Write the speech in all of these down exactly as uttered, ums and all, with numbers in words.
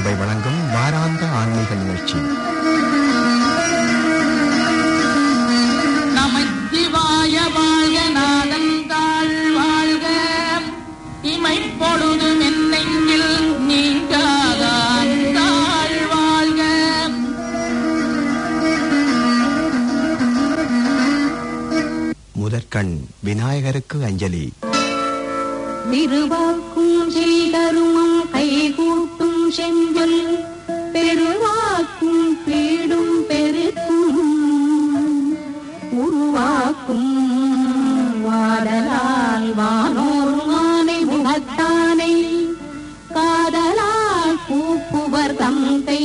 சபை வழங்கும் வாராந்த ஆன்மீக நிகழ்ச்சி. நமச்சிவாய வாழ்க, நாதந்தாள் வாழ்க, இமைப்பொழுதும் என்னெங்கில் நீங்காதான் தாழ் வாழ்க. முதற்கண் விநாயகருக்கு அஞ்சலி. திருவாக்கும் செய்தருமம் கைகூட்டும் செஞ்சொல் பெருவாக்கும் பீடும் பெருக்கும் உருவாக்கும் வாடலால் வானோர் மானை முகத்தானை காதலால் கூப்புவர் தந்தை.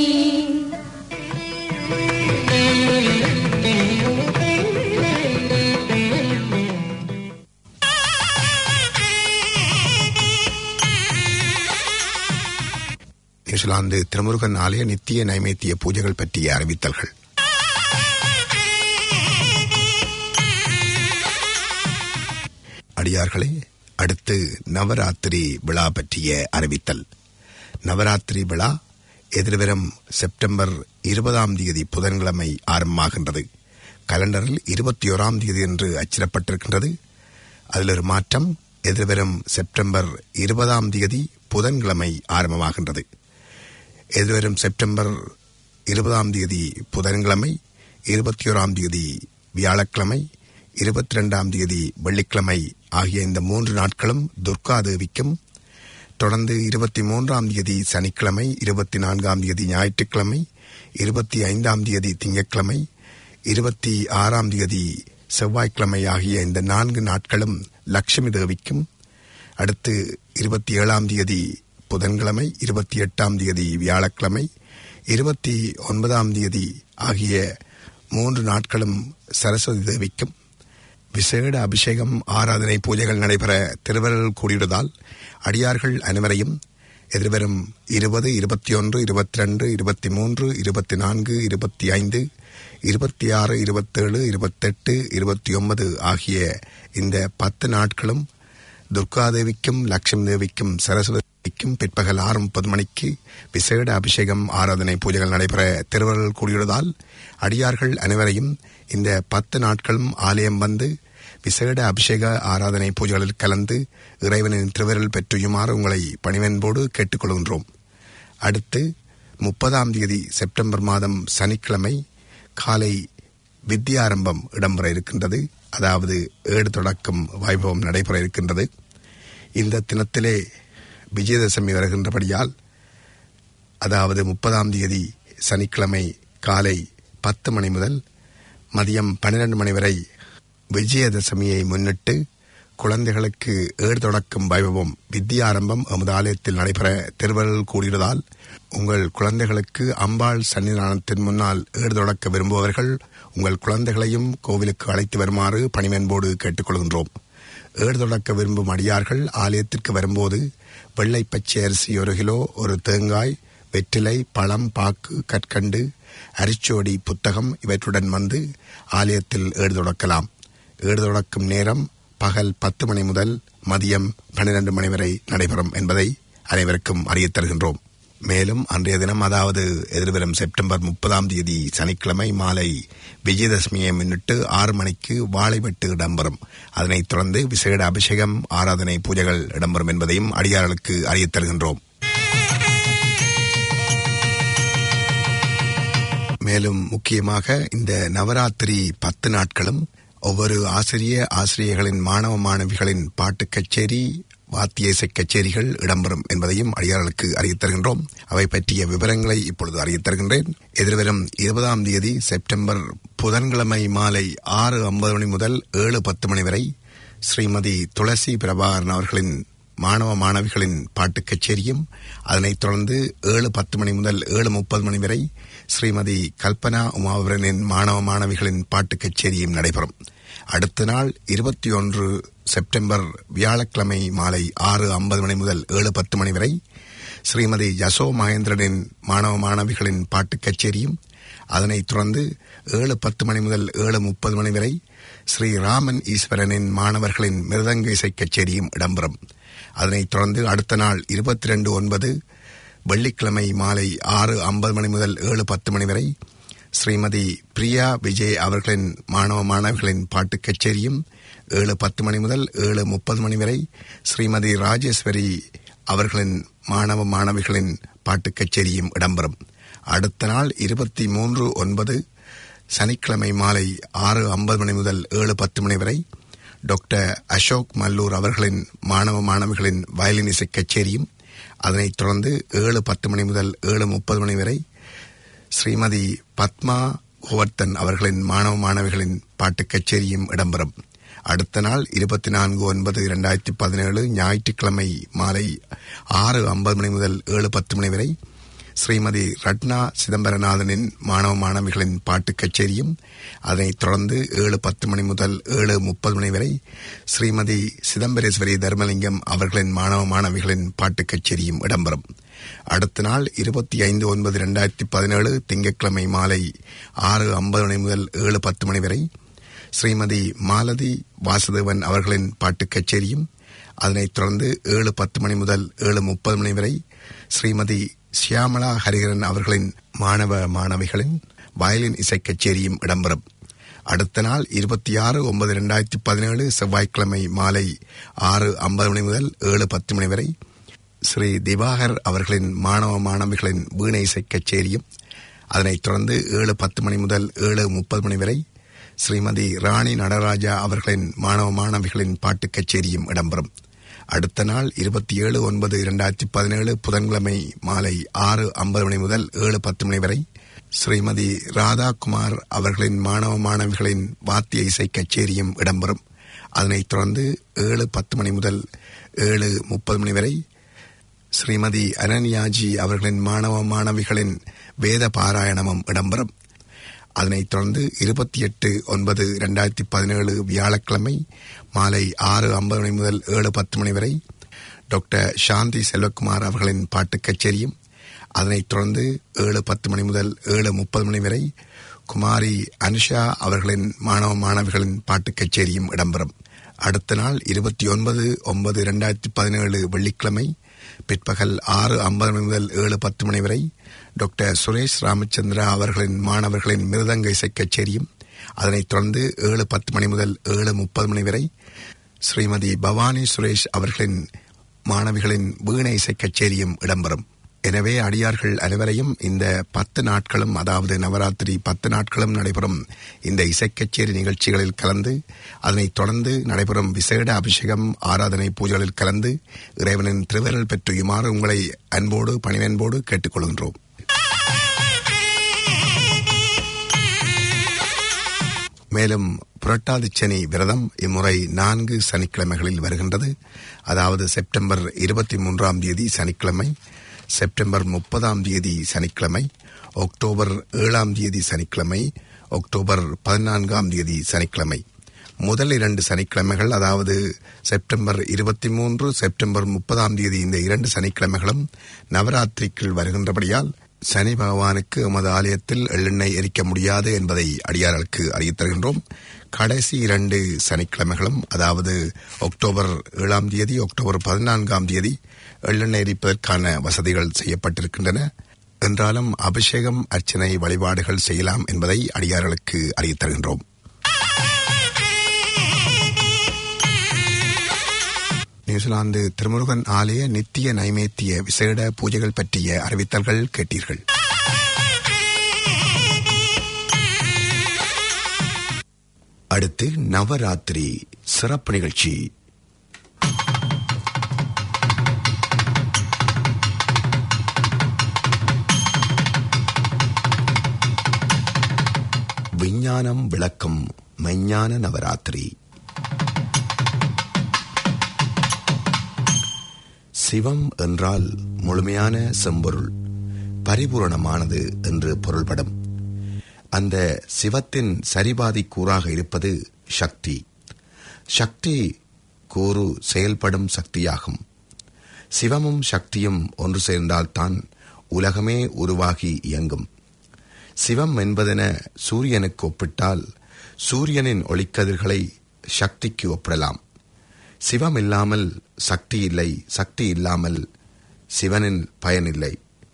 நியூசிலாந்து திருமுருகன் ஆலய நித்திய நைவேத்திய பூஜைகள் பற்றிய அறிவித்தல்கள். அடியார்களே, அடுத்து நவராத்திரி விழா பற்றிய அறிவித்தல். நவராத்திரி விழா எதிர்வரும் செப்டம்பர் இருபதாம் தேதி புதன்கிழமை ஆரம்பமாகின்றது. கலண்டரில் இருபத்தி ஓராம் தேதி என்று அச்சிடப்பட்டிருக்கின்றது. அதில் ஒரு மாற்றம். எதிர்வரும் செப்டம்பர் இருபதாம் தேதி புதன்கிழமை ஆரம்பமாகின்றது. எதிர்வரும் செப்டம்பர் இருபதாம் தேதி புதன்கிழமை, இருபத்தி ஓராம் தேதி வியாழக்கிழமை, இருபத்தி இரண்டாம் தேதி வெள்ளிக்கிழமை ஆகிய இந்த மூன்று நாட்களும் துர்கா தேவிக்கும், தொடர்ந்து இருபத்தி மூன்றாம் தேதி சனிக்கிழமை, இருபத்தி நான்காம் தேதி ஞாயிற்றுக்கிழமை, இருபத்தி ஐந்தாம் தேதி திங்கட்கிழமை, இருபத்தி ஆறாம் தேதி செவ்வாய்க்கிழமை ஆகிய இந்த நான்கு நாட்களும் லட்சுமி தேவிக்கும், அடுத்து இருபத்தி ஏழாம் தேதி புதன்கிழமை, இருபத்தி எட்டாம் தேதி வியாழக்கிழமை, இருபத்தி ஒன்பதாம் தேதி ஆகிய மூன்று நாட்களும் சரஸ்வதி தேவிக்கும் விசேட அபிஷேகம் ஆராதனை பூஜைகள் நடைபெற திருவருள் கூடியுள்ளதால் அடியார்கள் அனைவரையும் எதிர்வரும் இருபது, இருபத்தி ஒன்று, இருபத்தி ரெண்டு, இருபத்தி மூன்று, இருபத்தி நான்கு, இருபத்தி ஐந்து, இருபத்தி ஆறு, இருபத்தேழு, இருபத்தெட்டு, இருபத்தி ஒன்பது ஆகிய இந்த பத்து நாட்களும் துர்காதேவிக்கும் லட்சுமி தேவிக்கும் சரஸ்வதிக்கும் பிற்பகல் ஆறு முப்பது மணிக்கு விசேட அபிஷேகம் ஆராதனை பூஜைகள் நடைபெற திருவருள் கூடியுள்ளதால் அடியார்கள் அனைவரையும் இந்த பத்து நாட்களும் ஆலயம் வந்து விசேட அபிஷேக ஆராதனை பூஜைகளில் கலந்து இறைவனின் திருவருள் பெற்றுயுமாறு உங்களை பணிவன்போடு கேட்டுக்கொள்கின்றோம். அடுத்து முப்பதாம் தேதி செப்டம்பர் மாதம் சனிக்கிழமை காலை வித்யாரம்பம் இடம்பெற இருக்கின்றது. அதாவது ஏடு தொடக்கம் வைபவம் நடைபெற இருக்கின்றது. இந்த தினத்திலே விஜயதசமி வருகின்றபடியால், அதாவது முப்பதாம் தேதி சனிக்கிழமை காலை பத்து மணி முதல் மதியம் பன்னிரண்டு மணி வரை விஜயதசமியை முன்னிட்டு குழந்தைகளுக்கு ஏடு தொடக்கும் வைபவம் வித்யாரம்பம் எமது ஆலயத்தில் நடைபெற திருவருள் கூடியதால் உங்கள் குழந்தைகளுக்கு அம்பாள் சன்னிதானத்தின் முன்னால் ஏடு தொடக்க விரும்புபவர்கள் உங்கள் குழந்தைகளையும் கோவிலுக்கு அழைத்து வருமாறு பணிவன்போடு கேட்டுக்கொள்கின்றோம். ஏடு தொடக்க விரும்பும் அடியார்கள் ஆலயத்திற்கு வரும்போது வெள்ளை பச்சை அரிசி ஒரு கிலோ, ஒரு தேங்காய், வெற்றிலை, பழம், பாக்கு, கற்கண்டு, அரிச்சோடி புத்தகம் இவற்றுடன் வந்து ஆலயத்தில் ஏடு தொடக்கலாம். ஏடு தொடக்கும் நேரம் பகல் பத்து மணி முதல் மதியம் பன்னிரண்டு மணி வரை நடைபெறும் என்பதை அனைவருக்கும் அறியத் தருகின்றோம். மேலும் அன்றைய தினம், அதாவது எதிர்வரும் செப்டம்பர் முப்பதாம் தேதி சனிக்கிழமை மாலை விஜயதசமியை முன்னிட்டு ஆறு மணிக்கு வாழைவெட்டு இடம்பெறும். அதனைத் தொடர்ந்து விசேட அபிஷேகம் ஆராதனை பூஜைகள் இடம்பெறும் என்பதையும் அடியார்களுக்கு அறியத் தருகின்றோம். மேலும் முக்கியமாக இந்த நவராத்திரி பத்து நாட்களும் ஒவ்வொரு ஆசிரிய ஆசிரியர்களின் மாணவ மாணவிகளின் பாட்டு கச்சேரி, வாத்திய இசை கச்சேரிகள் இடம்பெறும் என்பதையும் அடியார்களுக்கு அறியத் தருகின்றோம். அவை பற்றிய விவரங்களை இப்பொழுது அறியத் தருகின்றேன். எதிர்வரும் இருபதாம் தேதி செப்டம்பர் புதன்கிழமை மாலை ஆறு ஐம்பது மணி முதல் ஏழு பத்து மணி வரை ஸ்ரீமதி துளசி பிரபாகரன் அவர்களின் மாணவ மாணவிகளின் பாட்டு கச்சேரியும், அதனைத் தொடர்ந்து ஏழு பத்து மணி முதல் ஏழு முப்பது மணி வரை ஸ்ரீமதி கல்பனா உமாவரனின் மாணவ மாணவிகளின் பாட்டு கச்சேரியும் நடைபெறும். அடுத்த நாள் இருபத்தி ஒன்று செப்டம்பர் வியாழக்கிழமை மாலை ஆறு ஐம்பது மணி முதல் ஏழு பத்து மணி வரை ஸ்ரீமதி யசோ மகேந்திரனின் மாணவ மாணவிகளின் பாட்டு கச்சேரியும், அதனைத் தொடர்ந்து ஏழு பத்து மணி முதல் ஏழு முப்பது மணி வரை ஸ்ரீ ராமன் ஈஸ்வரனின் மாணவர்களின் மிருதங்க இசை கச்சேரியும் இடம்பெறும். அதனைத் தொடர்ந்து அடுத்த நாள் இருபத்தி ரெண்டு ஒன்பது வெள்ளிக்கிழமை மாலை ஆறு ஐம்பது மணி முதல் ஏழு பத்து மணி வரை ஸ்ரீமதி பிரியா விஜய் அவர்களின் மாணவ மாணவிகளின் பாட்டு கச்சேரியும், ஏழு பத்து மணி முதல் ஏழு முப்பது மணி வரை ஸ்ரீமதி ராஜேஸ்வரி அவர்களின் மாணவ மாணவிகளின் பாட்டு கச்சேரியும் இடம்பெறும். அடுத்த நாள் இருபத்தி மூன்று ஒன்பது சனிக்கிழமை மாலை ஆறு ஐம்பது மணி முதல் ஏழு பத்து மணி வரை டாக்டர் அசோக் மல்லூர் அவர்களின் மாணவ மாணவிகளின் வயலின் இசை கச்சேரியும், அதனைத் தொடர்ந்து ஏழு பத்து மணி முதல் ஏழு முப்பது மணி வரை ஸ்ரீமதி பத்மா கோவர்த்தன் அவர்களின் மாணவ மாணவிகளின் பாட்டு கச்சேரியும் இடம்பெறும். அடுத்த நாள் இருபத்தி நான்கு ஒன்பது இரண்டாயிரத்தி பதினேழு ஞாயிற்றுக்கிழமை மாலை ஆறு ஐம்பது மணி முதல் ஏழு பத்து மணி வரை ஸ்ரீமதி ரட்னா சிதம்பரநாதனின் மாணவ மாணவிகளின் பாட்டு கச்சேரியும், அதனைத் தொடர்ந்து ஏழு பத்து மணி முதல் ஏழு முப்பது மணி வரை ஸ்ரீமதி சிதம்பரேஸ்வரி தர்மலிங்கம் அவர்களின் மாணவ மாணவிகளின் பாட்டு கச்சேரியும் இடம்பெறும். அடுத்த நாள் இருபத்தி ஐந்து ஒன்பது இரண்டாயிரத்தி பதினேழு திங்கட்கிழமை மாலை ஆறு ஐம்பது மணி முதல் ஏழு பத்து மணி வரை ஸ்ரீமதி மாலதி வாசுதேவன் அவர்களின் பாட்டு கச்சேரியும், அதனைத் தொடர்ந்து ஏழு பத்து மணி முதல் ஏழு முப்பது மணி வரை ஸ்ரீமதி சியாமலா ஹரிஹரன் அவர்களின் மாணவ மாணவிகளின் வயலின் இசை கச்சேரியும் இடம்பெறும். அடுத்த நாள் இருபத்தி ஆறு ஒன்பது இரண்டாயிரத்தி பதினேழு செவ்வாய்க்கிழமை மாலை ஆறு ஐம்பது மணி முதல் ஏழு பத்து மணி வரை ஸ்ரீ திவாகர் அவர்களின் மாணவ மாணவிகளின் வீணை இசை கச்சேரியும், அதனைத் தொடர்ந்து ஏழு பத்து மணி முதல் ஏழு முப்பது மணி வரை ஸ்ரீமதி ராணி நடராஜா அவர்களின் மாணவ மாணவிகளின் பாட்டு கச்சேரியும் இடம்பெறும். அடுத்த நாள் இருபத்தி ஏழு ஒன்பது இரண்டாயிரத்தி பதினேழு புதன்கிழமை மாலை ஆறு ஐம்பது மணி முதல் ஏழு பத்து மணி வரை ஸ்ரீமதி ராதாகுமார் அவர்களின் மாணவ மாணவிகளின் வாத்திய இசை கச்சேரியும் இடம்பெறும். அதனைத் தொடர்ந்து ஏழு பத்து மணி முதல் ஏழு முப்பது மணி வரை ஸ்ரீமதி அனன்யாஜி அவர்களின் மாணவ மாணவிகளின் வேத பாராயணமும் இடம்பெறும். அதனைத் தொடர்ந்து இருபத்தி எட்டு ஒன்பது இரண்டாயிரத்தி பதினேழு வியாழக்கிழமை மாலை ஆறு ஐம்பது மணி முதல் ஏழு பத்து மணி வரை டாக்டர் சாந்தி செல்வகுமார் அவர்களின் பாட்டு கச்சேரியும், அதனைத் தொடர்ந்து ஏழு பத்து மணி முதல் ஏழு முப்பது மணி வரை குமாரி அனுஷா அவர்களின் மாணவ மாணவிகளின் பாட்டு கச்சேரியும் இடம்பெறும். அடுத்த நாள் இருபத்தி ஒன்பது ஒன்பது இரண்டாயிரத்தி பதினேழு வெள்ளிக்கிழமை பிற்பகல் ஆறு ஐம்பது மணி முதல் ஏழு பத்து மணி வரை டாக்டர் சுரேஷ் ராமச்சந்திரா அவர்களின் மாணவர்களின் மிருதங்க இசை கச்சேரியும், அதனைத் தொடர்ந்து ஏழு பத்து மணி முதல் ஏழு முப்பது மணி வரை ஸ்ரீமதி பவானி சுரேஷ் அவர்களின் மாணவிகளின் வீணை இசை கச்சேரியும் இடம்பெறும். எனவே அடியார்கள் அனைவரையும் இந்த பத்து நாட்களும், அதாவது நவராத்திரி பத்து நாட்களும் நடைபெறும் இந்த இசைக்கச்சேரி நிகழ்ச்சிகளில் கலந்து, அதனைத் தொடர்ந்து நடைபெறும் விசேட அபிஷேகம் ஆராதனை பூஜைகளில் கலந்து இறைவனின் திருவருள் பெற்றுமாறு உங்களை அன்போடு பணிவன்போடு கேட்டுக்கொள்கின்றோம். மேலும் புரட்டாதி சனி விரதம் இம்முறை நான்கு சனிக்கிழமைகளில் வருகின்றது. அதாவது செப்டம்பர் இருபத்தி மூன்றாம் தேதி சனிக்கிழமை, செப்டம்பர் முப்பதாம் தேதி சனிக்கிழமை, அக்டோபர் ஏழாம் தேதி சனிக்கிழமை, அக்டோபர் பதினான்காம் தேதி சனிக்கிழமை. முதல் இரண்டு சனிக்கிழமைகள், அதாவது செப்டம்பர் இருபத்தி மூன்று செப்டம்பர் முப்பதாம் தேதி, இந்த இரண்டு சனிக்கிழமைகளும் நவராத்திரிக்குள் வருகின்றபடியால் சனி பகவானுக்கு எமது ஆலயத்தில் எள்ளெண்ணெய் எரிக்க முடியாது என்பதை அடியார்களுக்கு அறிவித் தருகின்றோம். கடைசி இரண்டு சனிக்கிழமைகளும், அதாவது அக்டோபர் ஏழாம் தேதி அக்டோபர் பதினான்காம் தேதி எள்ளெண்ணெய் எரிப்பதற்கான வசதிகள் செய்யப்பட்டிருக்கின்றன. என்றாலும் அபிஷேகம் அர்ச்சனை வழிபாடுகள் செய்யலாம் என்பதை அடியார்களுக்கு அறிவித் தருகின்றோம். நியூசிலாந்து திருமுருகன் ஆலய நித்திய நைவேத்திய விசேட பூஜைகள் பற்றிய அறிவித்தல்கள் கேட்டீர்கள். அடுத்து நவராத்திரி சிறப்பு நிகழ்ச்சி. விஞ்ஞானம் விளக்கம் மெஞ்ஞான நவராத்திரி. சிவம் என்றால் முழுமையான செம்பொருள், பரிபூரணமானது என்று பொருள்படும். அந்த சிவத்தின் சரிபாதி கூறாக இருப்பது சக்தி. சக்தி கூறு செயல்படும் சக்தியாகும். சிவமும் சக்தியும் ஒன்று சேர்ந்தால்தான் உலகமே உருவாகி இயங்கும். சிவம் என்பதென சூரியனுக்கு ஒப்பிட்டால் சூரியனின் ஒளிக்கதிர்களை சக்திக்கு ஒப்பிடலாம். சிவம் இல்லாமல் சக்தி இல்லை, சக்தி இல்லாமல் சிவனின் பயனில்லை.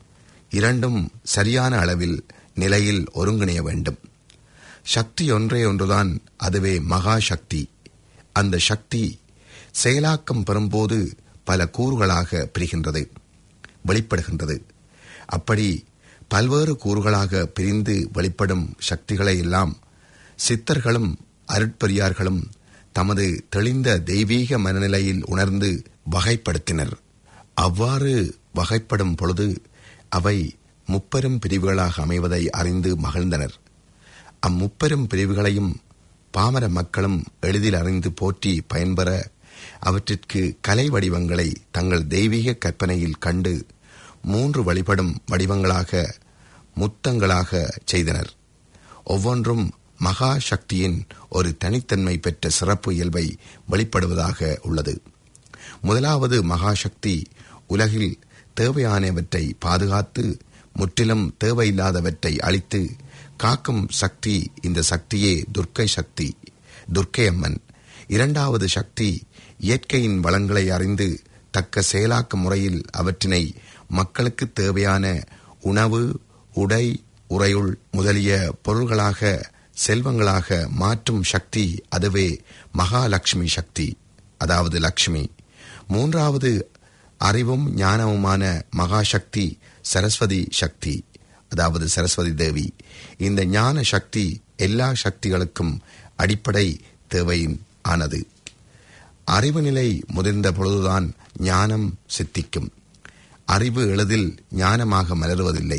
இரண்டும் சரியான அளவில் நிலையில் ஒருங்கிணைய வேண்டும். சக்தி ஒன்றே ஒன்றுதான், அதுவே மகா சக்தி. அந்த சக்தி செயலாக்கம் பெறும்போது பல கூறுகளாக பிரிகின்றது, வெளிப்படுகின்றது. அப்படி பல்வேறு கூறுகளாக பிரிந்து வெளிப்படும் சக்திகளை எல்லாம் சித்தர்களும் அருட்பெரியார்களும் தமது தெளிந்த தெய்வீக மனநிலையில் உணர்ந்து வகைப்படுத்தினர். அவ்வாறு வகைப்படும் பொழுது அவை முப்பெரும் பிரிவுகளாக அமைவதை அறிந்து மகிழ்ந்தனர். அம்முப்பெரும் பிரிவுகளையும் பாமர மக்களும் எளிதில் அறிந்து போற்றி பயன்பெற அவற்றிற்கு கலை வடிவங்களை தங்கள் தெய்வீக கற்பனையில் கண்டு மூன்று வழிபடும் வடிவங்களாக முத்தங்களாக செய்தனர். ஒவ்வொன்றும் மகா சக்தியின் ஒரு தனித்தன்மை பெற்ற சிறப்பு இயல்பை வெளிப்படுவதாக உள்ளது. முதலாவது மகாசக்தி உலகில் தேவையானவற்றை பாதுகாத்து முற்றிலும் தேவையில்லாதவற்றை அழித்து காக்கும் சக்தி. இந்த சக்தியே துர்க்கை சக்தி, துர்க்கை அம்மன். இரண்டாவது சக்தி இயற்கையின் வளங்களை அறிந்து தக்க செயலாக்க முறையில் அவற்றினை மக்களுக்கு தேவையான உணவு, உடை, உறையுள் முதலிய பொருள்களாக, செல்வங்களாக மாற்றும் சக்தி. அதுவே மகாலட்சுமி சக்தி, அதாவது லட்சுமி. மூன்றாவது அறிவும் ஞானமுமான மகாசக்தி சரஸ்வதி சக்தி, அதாவது சரஸ்வதி தேவி. இந்த ஞான சக்தி எல்லா சக்திகளுக்கும் அடிப்படை தேவையின் ஆனது. அறிவு நிலை முதிர்ந்த பொழுதுதான் ஞானம் சித்திக்கும். அறிவு எளிதில் ஞானமாக மலருவதில்லை.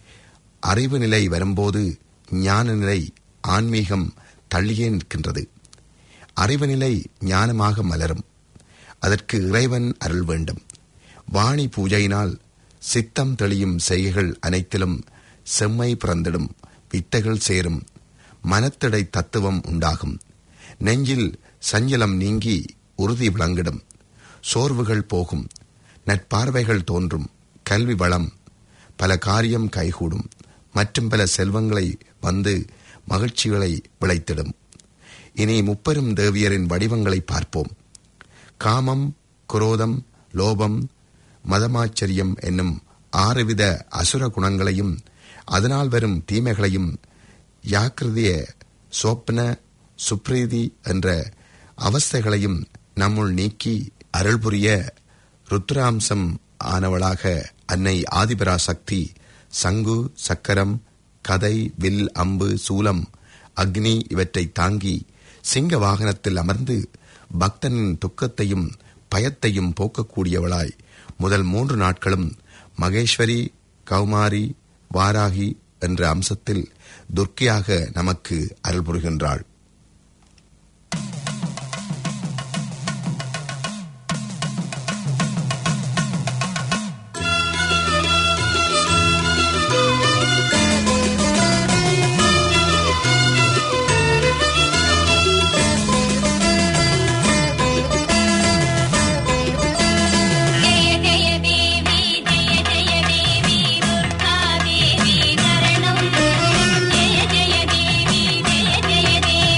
அறிவு நிலை வரும்போது ஞான நிலை, ஆன்மீகம் தள்ளியே நிற்கின்றது. அறிவு நிலை ஞானமாக மலரும். அதற்கு இறைவன் அருள் வேண்டும். வாணி பூஜையினால் சித்தம் தெளியும் செய்கைகள் அனைத்திலும் செம்மை பிறந்திடும், வித்தைகள் சேரும், மனத்திடை தத்துவம் உண்டாகும், நெஞ்சில் சஞ்சலம் நீங்கி உறுதி விளங்கிடும், சோர்வுகள் போகும், நட்பார்வைகள் தோன்றும், கல்வி வளம், பல காரியம் கைகூடும், மற்றும் பல செல்வங்களை வந்து மகிழ்ச்சிகளை விளைத்திடும். இனி முப்பெரும் தேவியரின் வடிவங்களை பார்ப்போம். காமம், குரோதம், லோபம், மதமாச்சரியம் என்னும் ஆறுவித அசுர குணங்களையும் அதனால் வரும் தீமைகளையும் யாக்கிருதிய, சோப்ன, சுப்ரீதி என்ற அவஸ்தைகளையும் நம்முள் நீக்கி அருள் புரிய ருத்ராம்சம் ஆனவளாக அன்னை ஆதிபராசக்தி சங்கு, சக்கரம், கதை, வில், அம்பு, சூலம், அக்னி இவற்றை தாங்கி சிங்க வாகனத்தில் அமர்ந்து பக்தனின் துக்கத்தையும் பயத்தையும் போக்கக்கூடியவளாய் முதல் மூன்று நாட்களும் மகேஸ்வரி, கௌமாரி, வாராகி என்ற அம்சத்தில் துர்க்கையாக நமக்கு அருள் புரிகின்றாள். जय जय देवी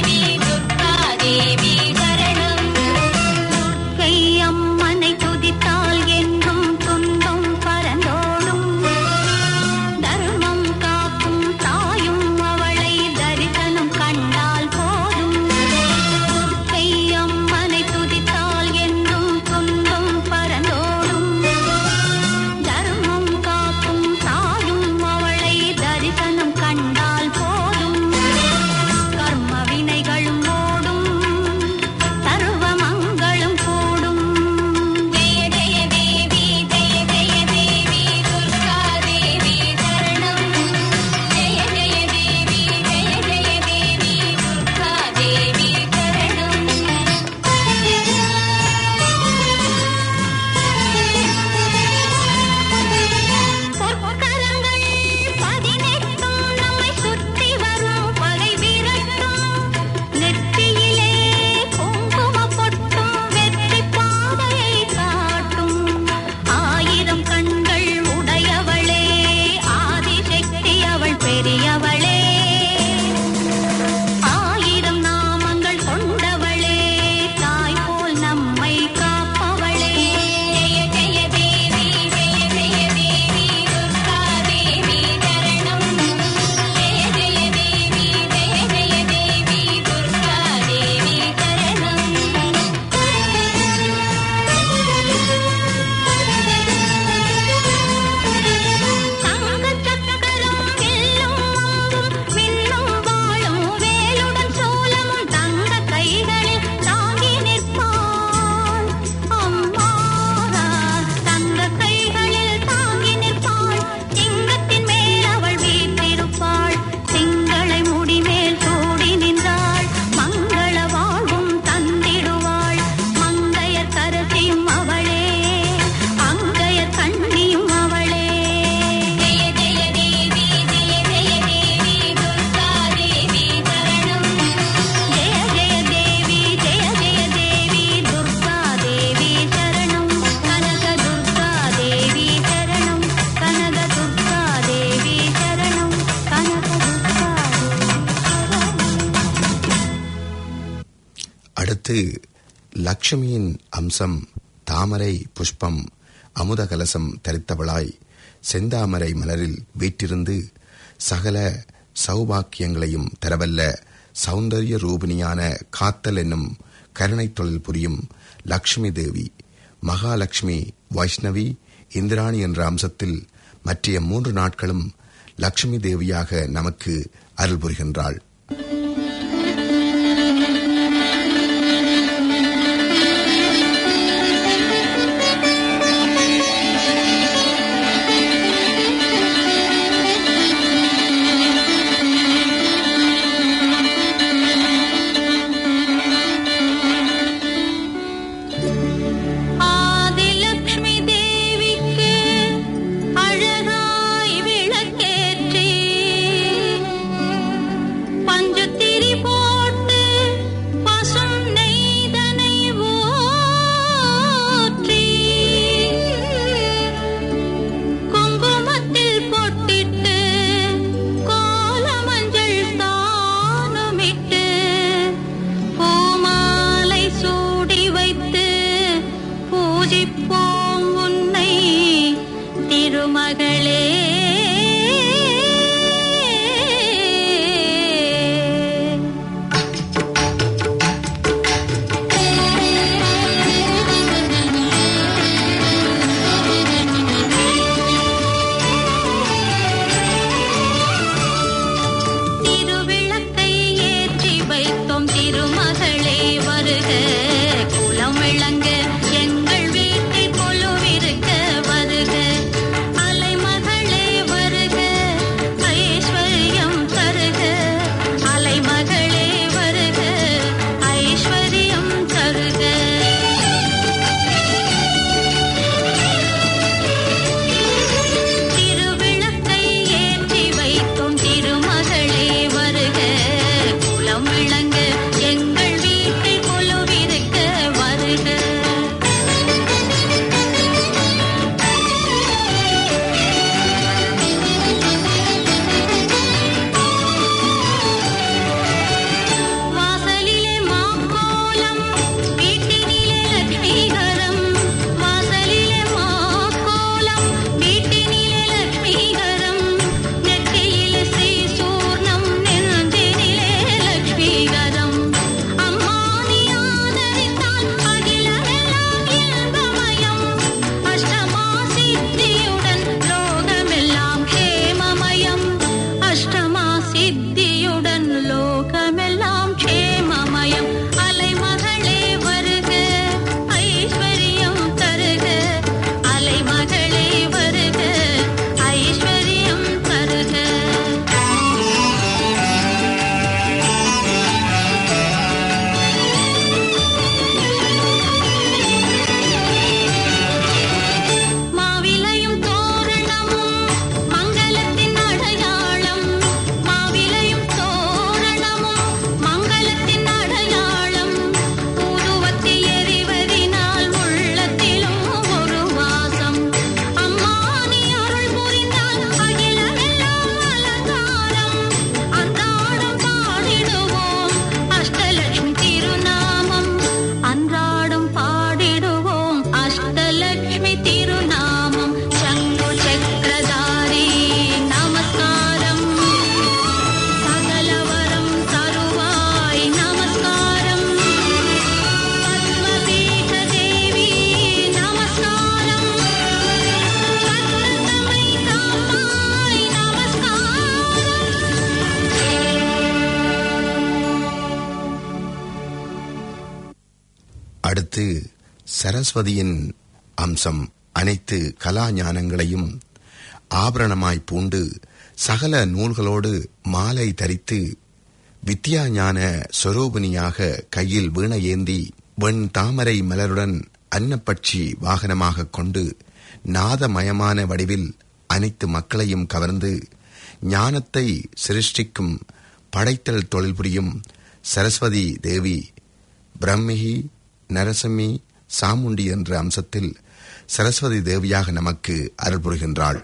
அடுத்து லக்ஷ்மியின் அம்சம் தாமரை புஷ்பம் அமுத கலசம் தரித்தவளாய் செந்தாமரை மலரில் வீற்றிருந்து சகல சௌபாக்கியங்களையும் தரவல்ல சௌந்தரிய ரூபிணியான காத்தல் என்னும் கருணை தொழில் புரியும் லக்ஷ்மி தேவி மகாலட்சுமி வைஷ்ணவி இந்திராணி என்ற அம்சத்தில் மற்றைய மூன்று நாட்களும் லக்ஷ்மி தேவியாக நமக்கு அருள் புரிகின்றாள். அடுத்து சரஸ்வதியின் அம்சம் அனைத்து கலா ஞானங்களையும் ஆபரணமாய் பூண்டு சகல நூல்களோடு மாலை தரித்து வித்யா ஞான சொரூபினியாக கையில் வீணை ஏந்தி வெண் தாமரை மலருடன் அன்னப்பட்சி வாகனமாக கொண்டு நாதமயமான வடிவில் அனைத்து மக்களையும் கவர்ந்து ஞானத்தை சிருஷ்டிக்கும் படைத்தல் தொழில் புரியும் சரஸ்வதி தேவி பிரம்மிகி நரசிம்மி சாமுண்டி என்ற அம்சத்தில் சரஸ்வதி தேவியாக நமக்கு அருள் புரிகின்றாள்.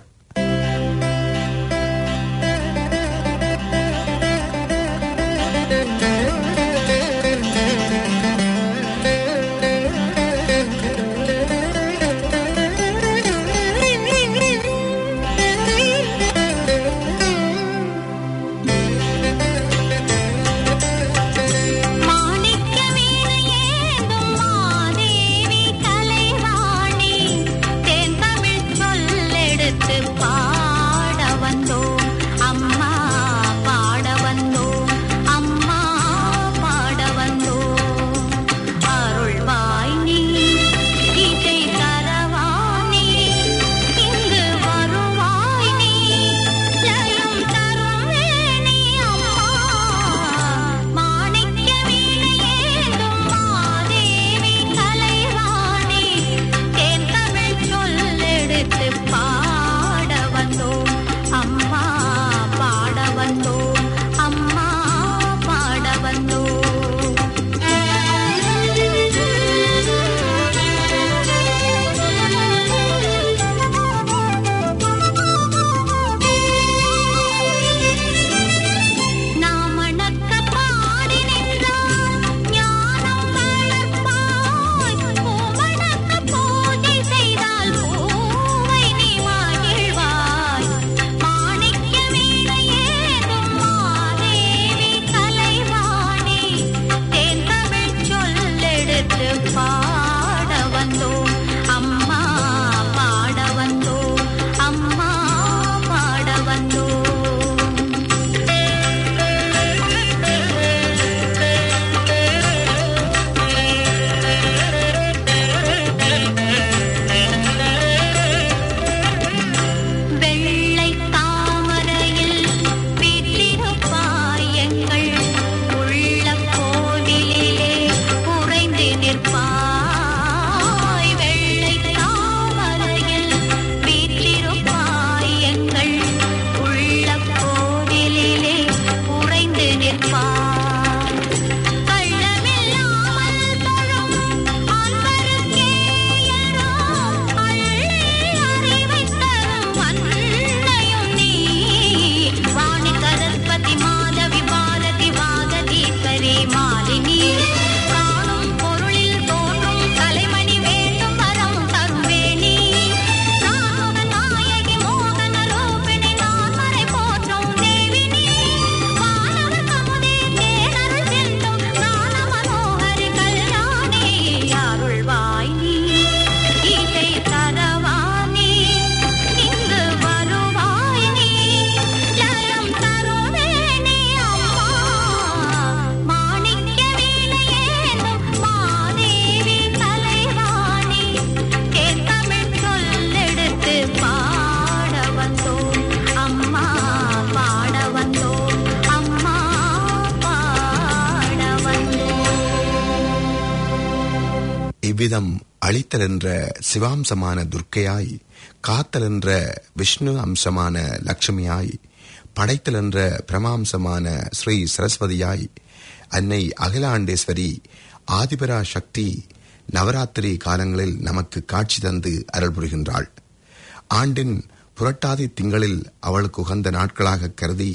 இவ்விதம் அழித்தல் என்ற சிவாம்சமான துர்க்கையாய், காத்தல் என்ற விஷ்ணு அம்சமான லட்சுமியாய், படைத்தல் என்ற பிரமாம்சமான ஸ்ரீ சரஸ்வதியாய், அன்னை அகிலாண்டேஸ்வரி ஆதிபரா சக்தி நவராத்திரி காலங்களில் நமக்கு காட்சி தந்து அருள் புரிகின்றாள். ஆண்டின் புரட்டாதி திங்களில் அவளுக்கு உகந்த நாட்களாக கருதி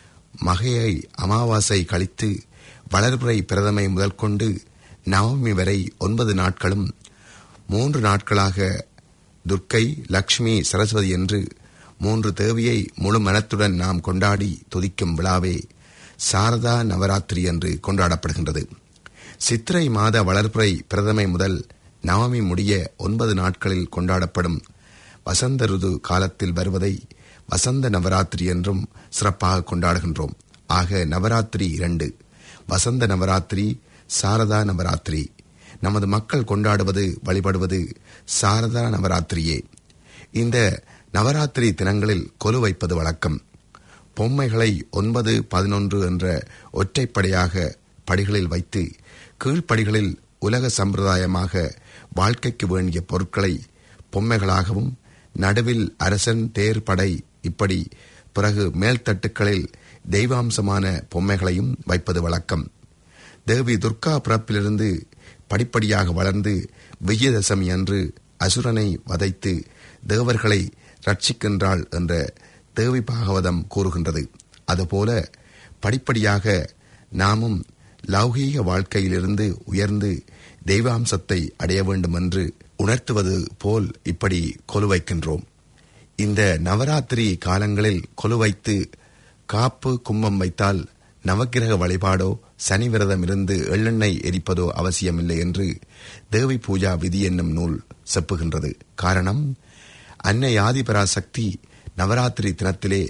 மகையை அமாவாசை கழித்து வளர்பிறை பிரதமை முதல் கொண்டு நவமி வரை ஒன்பது நாட்களும் மூன்று நாட்களாக துர்க்கை, லக்ஷ்மி, சரஸ்வதி என்று மூன்று தேவியை முழு மனத்துடன் நாம் கொண்டாடி துதிக்கும் விழாவே சாரதா நவராத்திரி என்று கொண்டாடப்படுகின்றது. சித்திரை மாத வளர்பிறை பிரதமை முதல் நவமி முடிய ஒன்பது நாட்களில் கொண்டாடப்படும் வசந்த ருது காலத்தில் வருவதை வசந்த நவராத்திரி என்றும் சிறப்பாக கொண்டாடுகின்றோம். ஆக நவராத்திரி இரண்டு, வசந்த நவராத்திரி, சாரதா நவராத்திரி. நமது மக்கள் கொண்டாடுவது, வழிபடுவது சாரதா நவராத்திரியே. இந்த நவராத்திரி தினங்களில் கொலு வைப்பது வழக்கம். பொம்மைகளை ஒன்பது பதினொன்று என்ற ஒற்றைப்படையாக படிகளில் வைத்து கீழ்ப்படிகளில் உலக சம்பிரதாயமாக வாழ்க்கைக்கு வேண்டிய பொருட்களை பொம்மைகளாகவும், நடுவில் அரசன், தேர், படை, இப்படி பிறகு மேல்தட்டுக்களில் தெய்வாம்சமான பொம்மைகளையும் வைப்பது வழக்கம். தேவி துர்கா பிறப்பிலிருந்து படிப்படியாக வளர்ந்து விஜயதசமி அன்று அசுரனை வதைத்து தேவர்களை ரட்சிக்கின்றாள் என்ற தேவி பாகவதம் கூறுகின்றது. அதுபோல படிப்படியாக நாமும் லௌகீக வாழ்க்கையிலிருந்து உயர்ந்து தெய்வாம்சத்தை அடைய வேண்டும் என்று உணர்த்துவது போல் இப்படி கொலு வைக்கின்றோம். இந்த நவராத்திரி காலங்களில் கொலு வைத்து காப்பு கும்பம் வைத்தால் நவக்கிரக வழிபாடோ சனி விரதம் இருந்து எள்ளெண்ணெய் எரிப்பதோ அவசியமில்லை என்று தேவி பூஜா விதி என்னும் நூல் செப்புகின்றது. காரணம், அன்னை ஆதிபராசக்தி நவராத்திரி தினத்திலே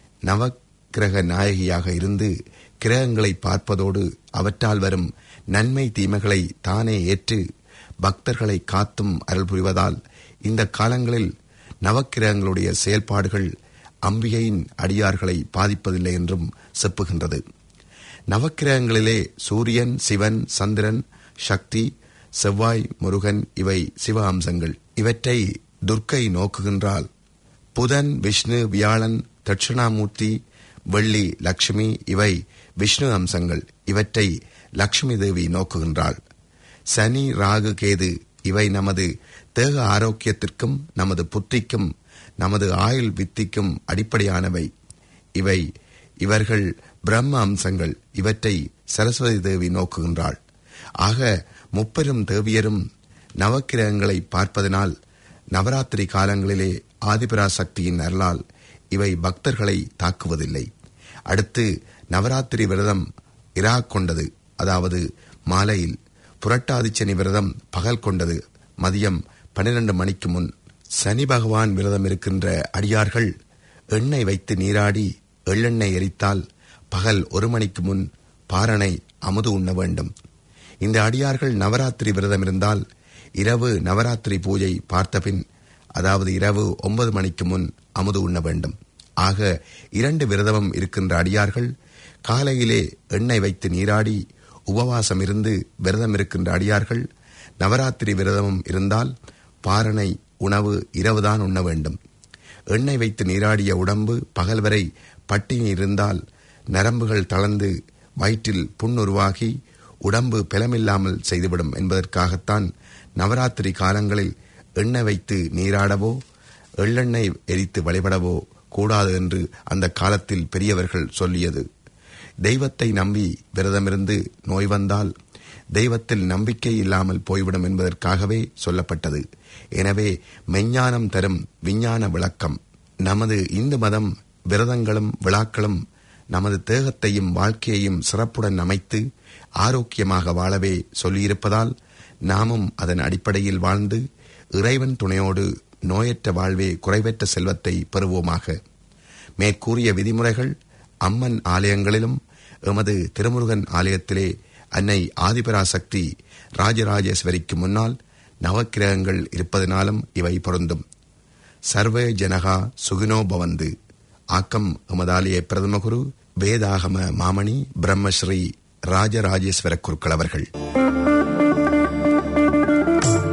நவக்கிரக நாயகியாக இருந்து கிரகங்களை பார்ப்பதோடு அவற்றால் வரும் நன்மை தீமைகளை தானே ஏற்று பக்தர்களை காத்தும் அருள் புரிவதால் இந்த காலங்களில் நவக்கிரகங்களுடைய செயல்பாடுகள் அம்பிகையின் அடியார்களை பாதிப்பதில்லை என்றும் செப்புகின்றது. நவக்கிரகங்களிலே சூரியன், சிவன், சந்திரன், சக்தி, செவ்வாய், முருகன் இவை சிவ அம்சங்கள். இவற்றை துர்க்கை நோக்குகின்றாள். புதன், விஷ்ணு, வியாழன், தட்சிணாமூர்த்தி, வெள்ளி, லட்சுமி இவை விஷ்ணு அம்சங்கள். இவற்றை லட்சுமி தேவி நோக்குகின்றாள். சனி, ராகு, கேது இவை நமது தேக ஆரோக்கியத்திற்கும் நமது புத்திக்கும் நமது ஆயுள் வித்திக்கும் அடிப்படையானவை. இவை இவர்கள் பிரம்ம அம்சங்கள். இவற்றை சரஸ்வதி தேவி நோக்குகின்றாள். ஆக முப்பெரும் தேவியரும் நவக்கிரகங்களை பார்ப்பதனால் நவராத்திரி காலங்களிலே ஆதிபராசக்தியின் அருளால் இவை பக்தர்களை தாக்குவதில்லை. அடுத்து நவராத்திரி விரதம் இரா கொண்டது, அதாவது மாலையில். புரட்டாதி சனி விரதம் பகல் கொண்டது, மதியம் பன்னிரண்டு மணிக்கு முன். சனி பகவான் விரதம் இருக்கின்ற அடியார்கள் எண்ணெய் வைத்து நீராடி எள்ளெண்ணெய் எரித்தால் பகல் ஒரு மணிக்கு முன் பாரணை அமுது உண்ண வேண்டும். இந்த அடியார்கள் நவராத்திரி விரதம் இருந்தால் இரவு நவராத்திரி பூஜை பார்த்தபின், அதாவது இரவு ஒன்பது மணிக்கு முன் அமுது உண்ண வேண்டும். ஆக இரண்டு விரதமும் இருக்கின்ற அடியார்கள் காலையிலே எண்ணெய் வைத்து நீராடி உபவாசம் இருந்து விரதம் இருக்கின்ற அடியார்கள் நவராத்திரி விரதமும் இருந்தால் பாரணை உணவு இரவுதான் உண்ண வேண்டும். எண்ணெய் வைத்து நீராடிய உடம்பு பகல் வரை பட்டினி இருந்தால் நரம்புகள் தளர்ந்து வயிற்றில் புண்ணுருவாகி உடம்பு பலமில்லாமல் செய்துவிடும் என்பதற்காகத்தான் நவராத்திரி காலங்களில் எண்ணெய் வைத்து நீராடவோ எள்ளெண்ணெய் எரித்து வழிபடவோ கூடாது என்று அந்த காலத்தில் பெரியவர்கள் சொல்லியது. தெய்வத்தை நம்பி விரதமிருந்து நோய் வந்தால் தெய்வத்தில் நம்பிக்கை இல்லாமல் போய்விடும் என்பதற்காகவே சொல்லப்பட்டது. எனவே மெஞ்ஞானம் தரும் விஞ்ஞான விளக்கம். நமது இந்து மதம் விரதங்களும் விழாக்களும் நமது தேகத்தையும் வாழ்க்கையையும் சிறப்புடன் அமைத்து ஆரோக்கியமாக வாழவே சொல்லியிருப்பதால் நாமும் அதன் அடிப்படையில் வாழ்ந்து இறைவன் துணையோடு நோயற்ற வாழ்வே குறைவற்ற செல்வத்தை பெறுவோமாக. மேற்கூறிய விதிமுறைகள் அம்மன் ஆலயங்களிலும் எமது திருமுருகன் ஆலயத்திலே அன்னை ஆதிபராசக்தி ராஜராஜேஸ்வரிக்கு முன்னால் நவக்கிரகங்கள் இருப்பதனாலும் இவை பொருந்தும். சர்வே ஜனகா சுகினோ பவந்து. ஆக்கம் எமதாலய பிரதம குரு வேதாகம மாமணி பிரம்மஸ்ரீ ராஜராஜேஸ்வர குருக்கள் அவர்கள்.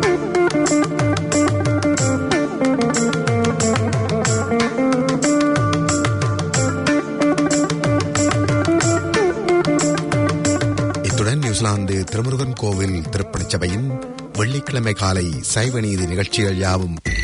நாகர்கோவில் திருப்பணிச் சபையின் வெள்ளிக்கிழமை காலை சைவ நீதி நிகழ்ச்சிகள் யாவும்